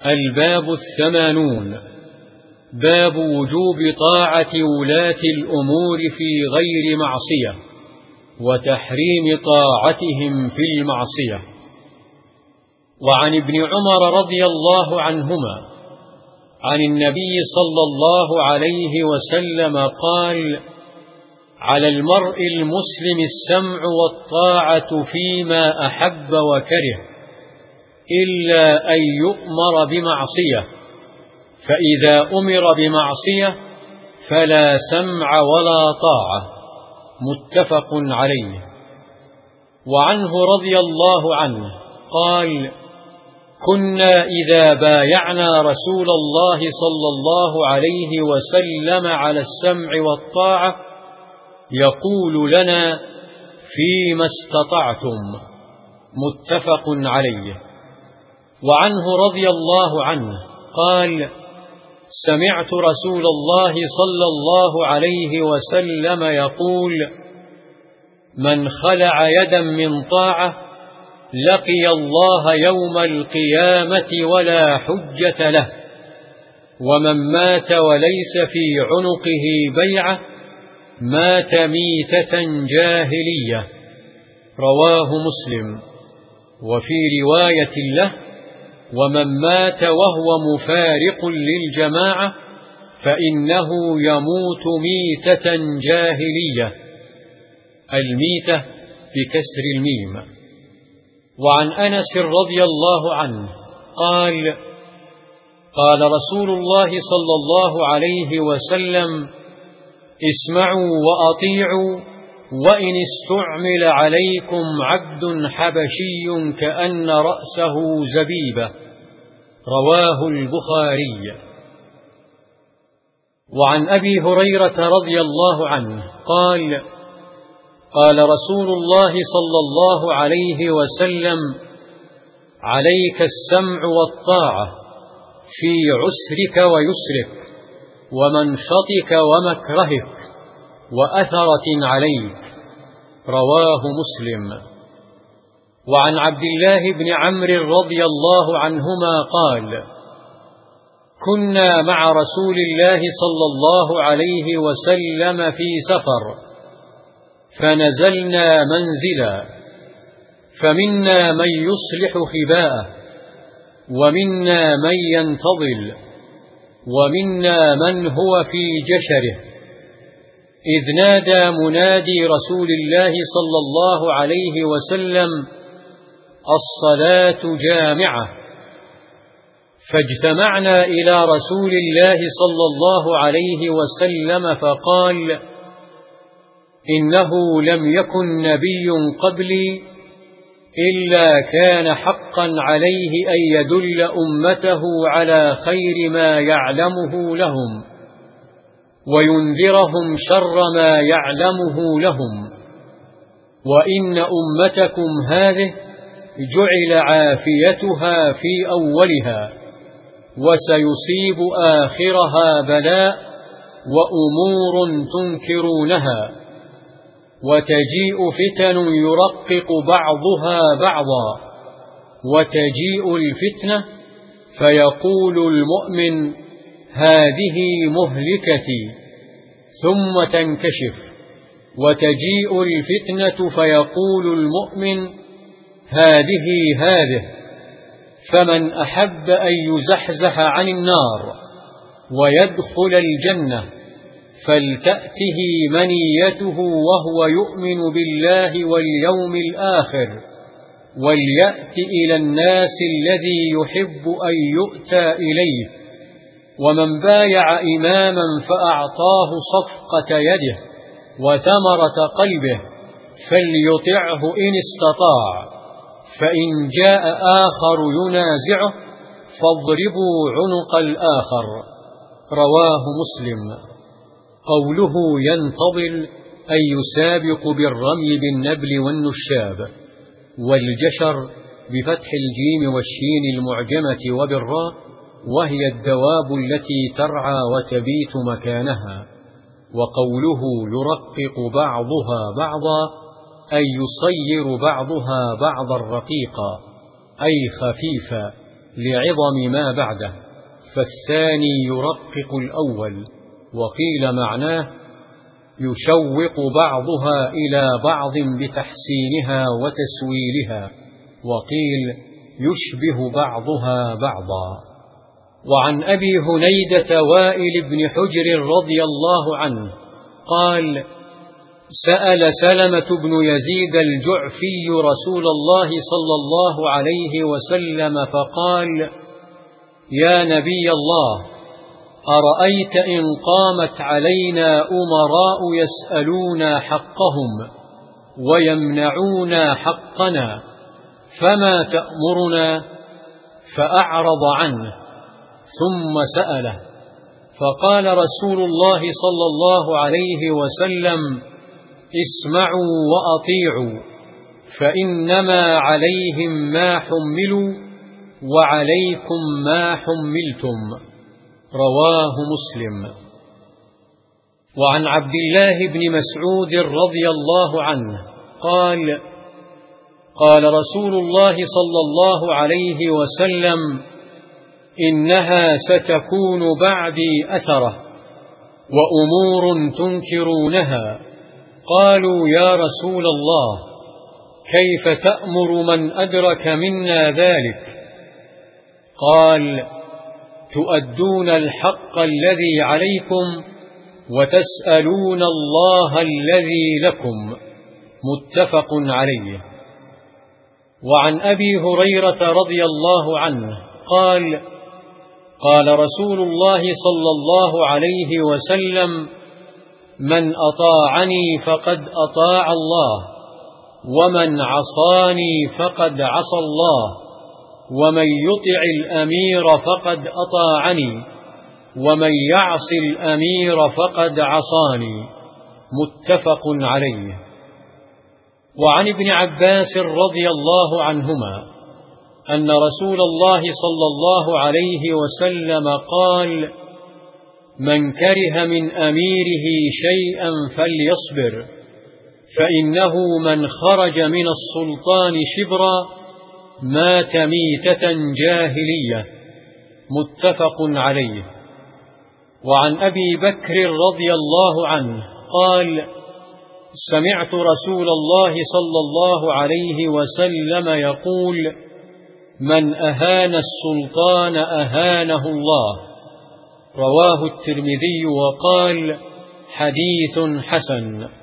الباب 80. باب وجوب طاعة ولاة الأمور في غير معصية وتحريم طاعتهم في المعصية. وعن ابن عمر رضي الله عنهما عن النبي صلى الله عليه وسلم قال: على المرء المسلم السمع والطاعة فيما أحب وكره، إلا أن يؤمر بمعصية، فإذا أمر بمعصية فلا سمع ولا طاعة. متفق عليه. وعنه رضي الله عنه قال: كنا إذا بايعنا رسول الله صلى الله عليه وسلم على السمع والطاعة يقول لنا: فيما استطعتم. متفق عليه. وعنه رضي الله عنه قال: سمعت رسول الله صلى الله عليه وسلم يقول: من خلع يدا من طاعة لقي الله يوم القيامة ولا حجة له، ومن مات وليس في عنقه بيعة مات ميتة جاهلية. رواه مسلم. وفي رواية له: ومن مات وهو مفارق للجماعة فإنه يموت ميتة جاهلية. الميتة بكسر الميم. وعن أنس رضي الله عنه قال: قال رسول الله صلى الله عليه وسلم: اسمعوا وأطيعوا، وإن استعمل عليكم عبد حبشي كأن رأسه زبيبة. رواه البخاري. وعن أبي هريرة رضي الله عنه قال: قال رسول الله صلى الله عليه وسلم: عليك السمع والطاعة في عسرك ويسرك، ومنشطك ومكرهك، وأثرة عليك. رواه مسلم. وعن عبد الله بن عمرو رضي الله عنهما قال: كنا مع رسول الله صلى الله عليه وسلم في سفر، فنزلنا منزلا، فمنا من يصلح خباءه، ومنا من ينتظل، ومنا من هو في جشره، إذ نادى منادي رسول الله صلى الله عليه وسلم: الصلاة جامعة. فاجتمعنا إلى رسول الله صلى الله عليه وسلم فقال: إنه لم يكن نبي قبلي إلا كان حقا عليه أن يدل أمته على خير ما يعلمه لهم، وينذرهم شر ما يعلمه لهم، وإن أمتكم هذه جعل عافيتها في أولها، وسيصيب آخرها بلاء وأمور تنكرونها، وتجيء فتن يرقق بعضها بعضا، وتجيء الفتنة فيقول المؤمن: هذه مهلكتي، ثم تنكشف، وتجيء الفتنة فيقول المؤمن: هذه، فمن أحب أن يزحزح عن النار ويدخل الجنة فلتأته منيته وهو يؤمن بالله واليوم الآخر، وليأت إلى الناس الذي يحب أن يؤتى إليه. ومن بايع إماما فأعطاه صفقة يده وثمرة قلبه فليطعه إن استطاع، فإن جاء آخر ينازعه فاضربوا عنق الآخر. رواه مسلم. قوله ينتظل أي يسابق بالرمي بالنبل والنشاب، والجشر بفتح الجيم والشين المعجمة وبالراء، وهي الدواب التي ترعى وتبيت مكانها. وقوله يرقق بعضها بعضا أي يصير بعضها بعضا رقيقا، أي خفيفا، لعظم ما بعده، فالثاني يرقق الأول. وقيل معناه يشوق بعضها إلى بعض بتحسينها وتسويلها، وقيل يشبه بعضها بعضا. وعن أبي هنيدة وائل بن حجر رضي الله عنه قال: سأل سلمة بن يزيد الجعفي رسول الله صلى الله عليه وسلم فقال: يا نبي الله، أرأيت إن قامت علينا أمراء يسألون حقهم ويمنعون حقنا، فما تأمرنا؟ فأعرض عنه ثم سأله، فقال رسول الله صلى الله عليه وسلم: اسمعوا وأطيعوا، فإنما عليهم ما حملوا وعليكم ما حملتم. رواه مسلم. وعن عبد الله بن مسعود رضي الله عنه قال: قال رسول الله صلى الله عليه وسلم: إنها ستكون بعدي أثرة وأمور تنكرونها. قالوا: يا رسول الله، كيف تأمر من أدرك منا ذلك؟ قال: تؤدون الحق الذي عليكم وتسألون الله الذي لكم. متفق عليه. وعن أبي هريرة رضي الله عنه قال: قال رسول الله صلى الله عليه وسلم: من أطاعني فقد أطاع الله، ومن عصاني فقد عصى الله، ومن يطع الأمير فقد أطاعني، ومن يعص الأمير فقد عصاني. متفق عليه. وعن ابن عباس رضي الله عنهما أن رسول الله صلى الله عليه وسلم قال: من كره من أميره شيئا فليصبر، فإنه من خرج من السلطان شبرا مات ميتة جاهلية. متفق عليه. وعن أبي بكر رضي الله عنه قال: سمعت رسول الله صلى الله عليه وسلم يقول: من أهان السلطان أهانه الله. رواه الترمذي وقال: حديث حسن.